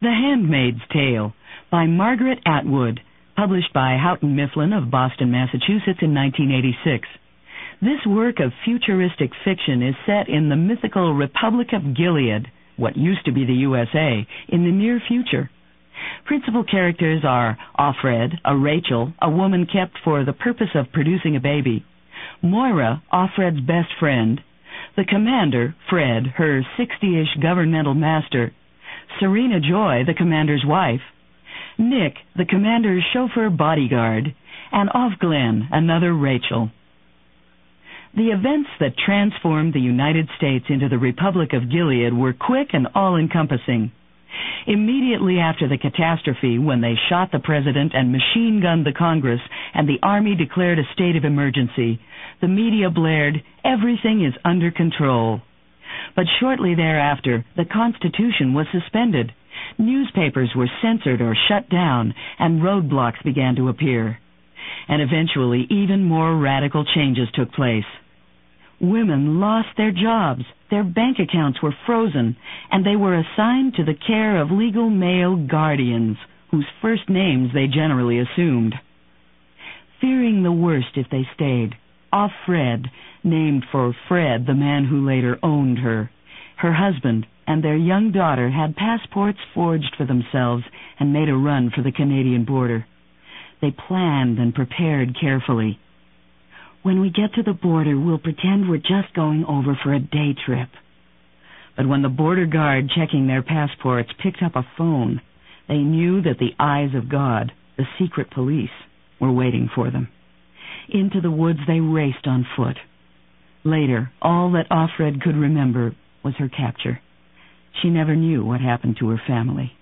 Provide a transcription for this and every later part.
The Handmaid's Tale by Margaret Atwood, published by Houghton Mifflin of Boston, Massachusetts in 1986. This work of futuristic fiction is set in the mythical Republic of Gilead, what used to be the USA, in the near future. Principal characters are Offred, a Rachel, a woman kept for the purpose of producing a baby; Moira, Offred's best friend; the commander, Fred, her 60-ish governmental master; Serena Joy, the commander's wife; Nick, the commander's chauffeur bodyguard; and Ofglen, another Rachel. The events that transformed the United States into the Republic of Gilead were quick and all-encompassing. Immediately after the catastrophe, when they shot the president and machine-gunned the Congress and the Army declared a state of emergency, the media blared, "Everything is under control." But shortly thereafter, the Constitution was suspended. Newspapers were censored or shut down, and roadblocks began to appear. And eventually, even more radical changes took place. Women lost their jobs, their bank accounts were frozen, and they were assigned to the care of legal male guardians, whose first names they generally assumed. Fearing the worst if they stayed, Offred, named for Fred, the man who later owned her, her husband, and their young daughter had passports forged for themselves and made a run for the Canadian border. They planned and prepared carefully. "When we get to the border, we'll pretend we're just going over for a day trip." But when the border guard checking their passports picked up a phone, they knew that the eyes of God, the secret police, were waiting for them. Into the woods they raced on foot. Later, all that Offred could remember was her capture. She never knew what happened to her family.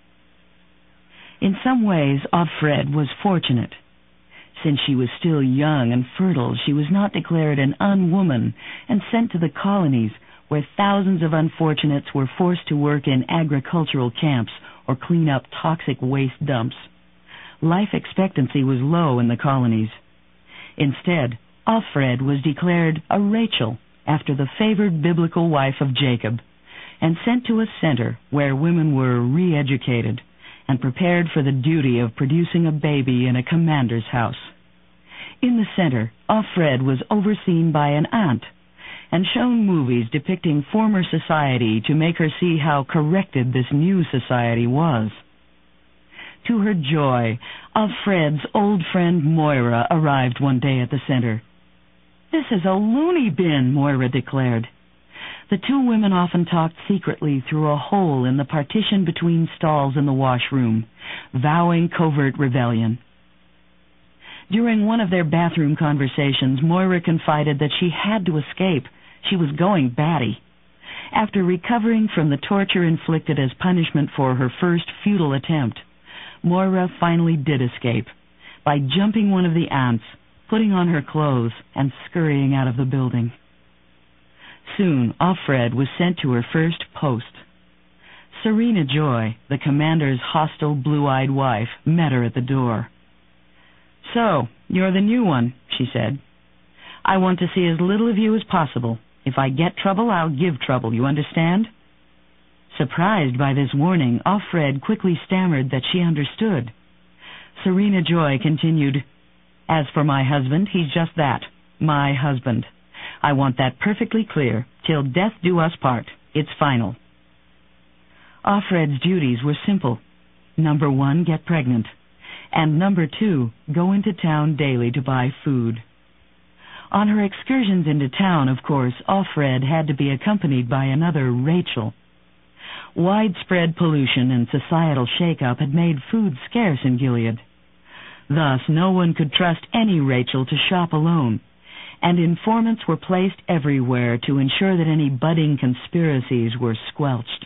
In some ways, Offred was fortunate. Since she was still young and fertile, she was not declared an unwoman and sent to the colonies, where thousands of unfortunates were forced to work in agricultural camps or clean up toxic waste dumps. Life expectancy was low in the colonies. Instead, Offred was declared a Rachel, after the favored biblical wife of Jacob, and sent to a center where women were re-educated and prepared for the duty of producing a baby in a commander's house. In the center, Offred was overseen by an aunt and shown movies depicting former society to make her see how corrected this new society was. To her joy, Offred's old friend Moira arrived one day at the center. "This is a loony bin," Moira declared. The two women often talked secretly through a hole in the partition between stalls in the washroom, vowing covert rebellion. During one of their bathroom conversations, Moira confided that she had to escape. She was going batty. After recovering from the torture inflicted as punishment for her first futile attempt, Moira finally did escape by jumping one of the aunts, putting on her clothes, and scurrying out of the building. Soon, Offred was sent to her first post. Serena Joy, the commander's hostile, blue-eyed wife, met her at the door. "So, you're the new one," she said. "I want to see as little of you as possible. If I get trouble, I'll give trouble, you understand?" Surprised by this warning, Offred quickly stammered that she understood. Serena Joy continued, "As for my husband, he's just that, my husband. I want that perfectly clear. Till death do us part. It's final." Offred's duties were simple. Number 1, get pregnant. And number 2, go into town daily to buy food. On her excursions into town, of course, Offred had to be accompanied by another Rachel. Widespread pollution and societal shakeup had made food scarce in Gilead. Thus, no one could trust any Rachel to shop alone, and informants were placed everywhere to ensure that any budding conspiracies were squelched.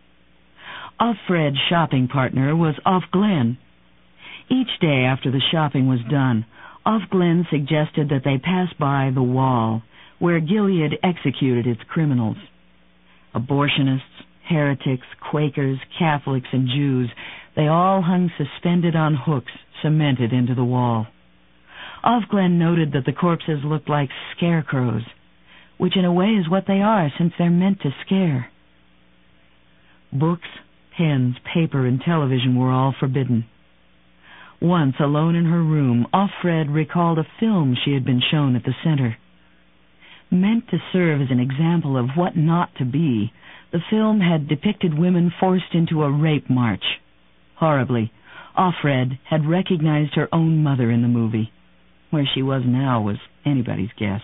Offred's shopping partner was Ofglen. Each day after the shopping was done, Ofglen suggested that they pass by the wall, where Gilead executed its criminals. Abortionists, heretics, Quakers, Catholics, and Jews, they all hung suspended on hooks cemented into the wall. Ofglen noted that the corpses looked like scarecrows, which in a way is what they are, since they're meant to scare. Books, pens, paper, and television were all forbidden. Once, alone in her room, Offred recalled a film she had been shown at the center. Meant to serve as an example of what not to be, the film had depicted women forced into a rape march. Horribly, Offred had recognized her own mother in the movie. Where she was now was anybody's guess.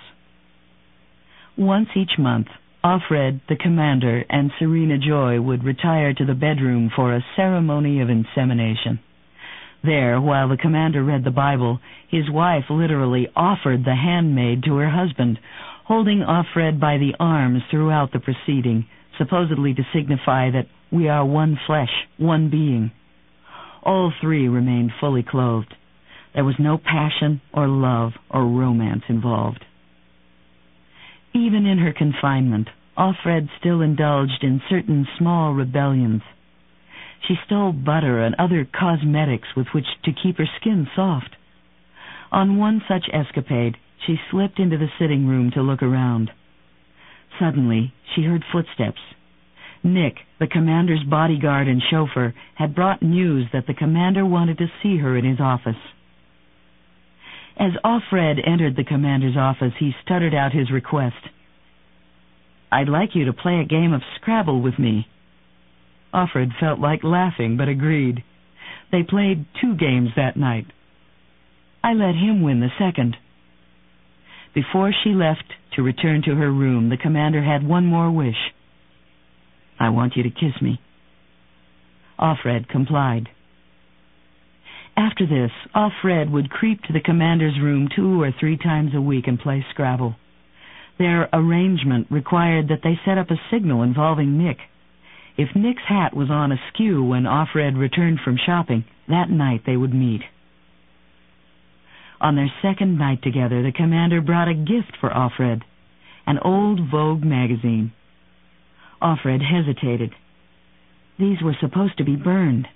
Once each month, Offred, the commander, and Serena Joy would retire to the bedroom for a ceremony of insemination. There, while the commander read the Bible, his wife literally offered the handmaid to her husband, holding Offred by the arms throughout the proceeding, supposedly to signify that we are one flesh, one being. All three remained fully clothed. There was no passion or love or romance involved. Even in her confinement, Offred still indulged in certain small rebellions. She stole butter and other cosmetics with which to keep her skin soft. On one such escapade, she slipped into the sitting room to look around. Suddenly, she heard footsteps. Nick, the commander's bodyguard and chauffeur, had brought news that the commander wanted to see her in his office. As Offred entered the commander's office, he stuttered out his request. "I'd like you to play a game of Scrabble with me." Offred felt like laughing, but agreed. They played 2 games that night. I let him win the second. Before she left to return to her room, the commander had one more wish. "I want you to kiss me." Offred complied. After this, Offred would creep to the commander's room 2 or 3 times a week and play Scrabble. Their arrangement required that they set up a signal involving Nick. If Nick's hat was on askew when Offred returned from shopping, that night they would meet. On their second night together, the commander brought a gift for Offred, an old Vogue magazine. Offred hesitated. These were supposed to be burned.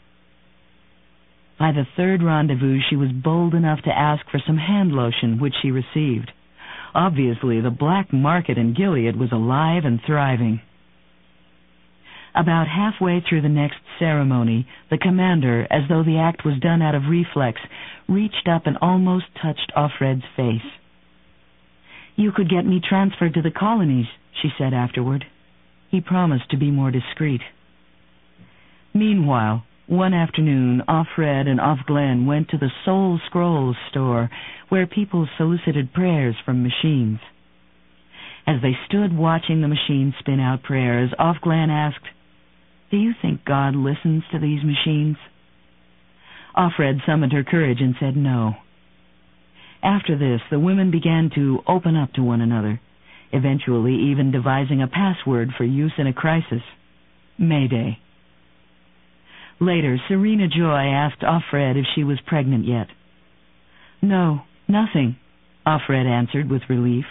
By the 3rd rendezvous, she was bold enough to ask for some hand lotion, which she received. Obviously, the black market in Gilead was alive and thriving. About halfway through the next ceremony, the commander, as though the act was done out of reflex, reached up and almost touched Offred's face. "You could get me transferred to the colonies," she said afterward. He promised to be more discreet. Meanwhile, one afternoon, Offred and Offglen went to the Soul Scrolls store, where people solicited prayers from machines. As they stood watching the machine spin out prayers, Offglen asked, "Do you think God listens to these machines?" Offred summoned her courage and said no. After this, the women began to open up to one another, eventually even devising a password for use in a crisis: Mayday. Later, Serena Joy asked Offred if she was pregnant yet. "No, nothing," Offred answered with relief.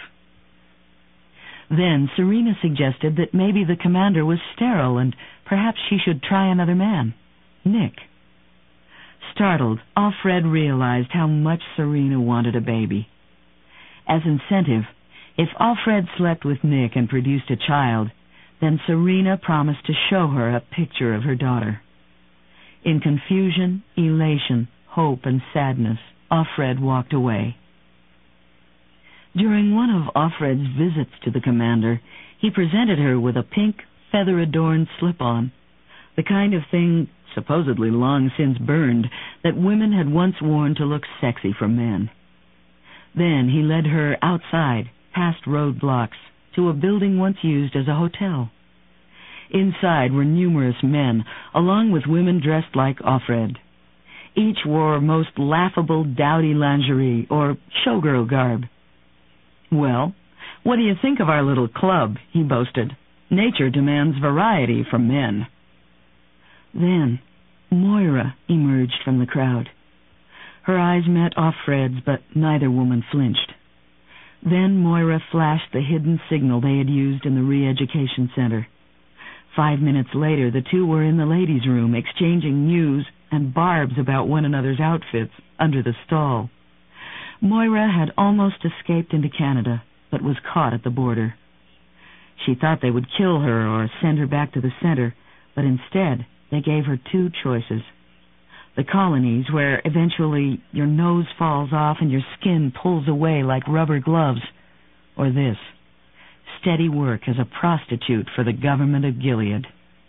Then Serena suggested that maybe the commander was sterile and perhaps she should try another man, Nick. Startled, Offred realized how much Serena wanted a baby. As incentive, if Offred slept with Nick and produced a child, then Serena promised to show her a picture of her daughter. In confusion, elation, hope, and sadness, Offred walked away. During one of Offred's visits to the commander, he presented her with a pink, feather-adorned slip-on, the kind of thing, supposedly long since burned, that women had once worn to look sexy for men. Then he led her outside, past roadblocks, to a building once used as a hotel. Inside were numerous men, along with women dressed like Offred. Each wore most laughable dowdy lingerie or showgirl garb. "Well, what do you think of our little club?" he boasted. "Nature demands variety from men." Then Moira emerged from the crowd. Her eyes met Offred's, but neither woman flinched. Then Moira flashed the hidden signal they had used in the re-education center. 5 minutes later, the two were in the ladies' room, exchanging news and barbs about one another's outfits under the stall. Moira had almost escaped into Canada, but was caught at the border. She thought they would kill her or send her back to the center, but instead They gave her two choices: the colonies, where eventually your nose falls off and your skin pulls away like rubber gloves, or this: steady work as a prostitute for the government of Gilead.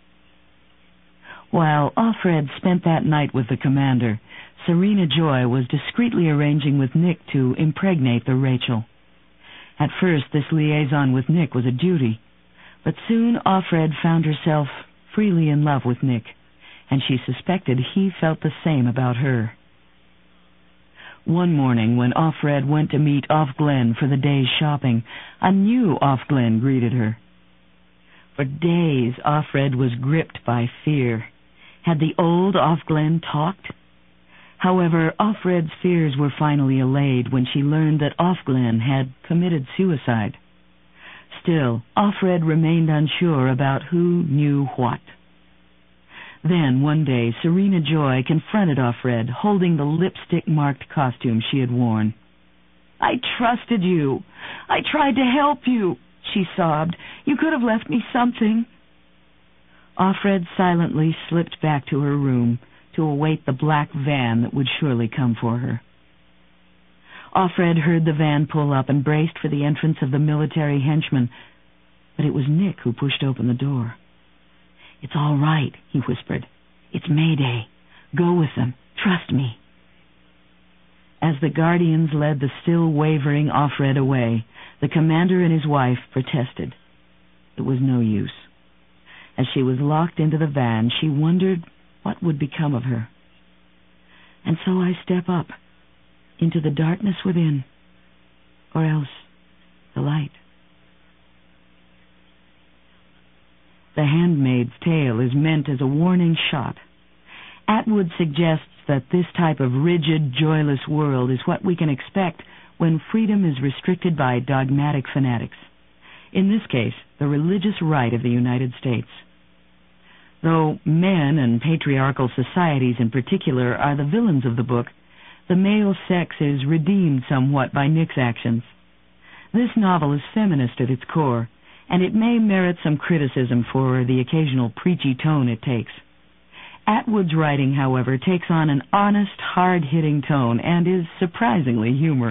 While Offred spent that night with the commander, Serena Joy was discreetly arranging with Nick to impregnate the Rachel. At first, this liaison with Nick was a duty, but soon Offred found herself freely in love with Nick, and she suspected he felt the same about her. One morning, when Offred went to meet Offglen for the day's shopping, a new Offglen greeted her. For days, Offred was gripped by fear. Had the old Offglen talked? However, Offred's fears were finally allayed when she learned that Offglen had committed suicide. Still, Offred remained unsure about who knew what. Then, one day, Serena Joy confronted Offred, holding the lipstick-marked costume she had worn. "I trusted you. I tried to help you," she sobbed. "You could have left me something." Offred silently slipped back to her room to await the black van that would surely come for her. Offred heard the van pull up and braced for the entrance of the military henchman, but it was Nick who pushed open the door. "It's all right," he whispered. "It's Mayday. Go with them. Trust me." As the guardians led the still wavering Offred away, the commander and his wife protested. It was no use. As she was locked into the van, she wondered what would become of her. "And so I step up into the darkness within, or else the light." The Handmaid's Tale is meant as a warning shot. Atwood suggests that this type of rigid, joyless world is what we can expect when freedom is restricted by dogmatic fanatics. In this case, the religious right of the United States. Though men and patriarchal societies in particular are the villains of the book, the male sex is redeemed somewhat by Nick's actions. This novel is feminist at its core, and it may merit some criticism for the occasional preachy tone it takes. Atwood's writing, however, takes on an honest, hard-hitting tone and is surprisingly humorous.